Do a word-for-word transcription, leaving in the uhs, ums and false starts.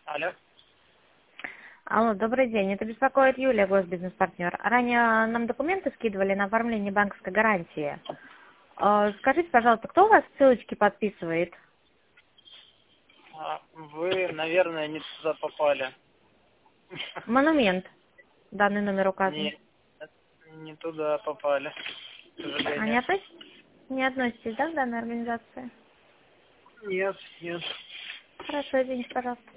Алло. Алло, добрый день. Это беспокоит Юлия, госбизнес-партнер. Ранее нам документы скидывали на оформление банковской гарантии. Э, Скажите, пожалуйста, кто у вас ссылочки подписывает? А, Вы, наверное, не туда попали. Монумент. Данный номер указан. Не, не туда попали, к А не сожалению. относитесь, не относитесь, да, к данной организации? Нет, нет. Хорошо, извините, пожалуйста.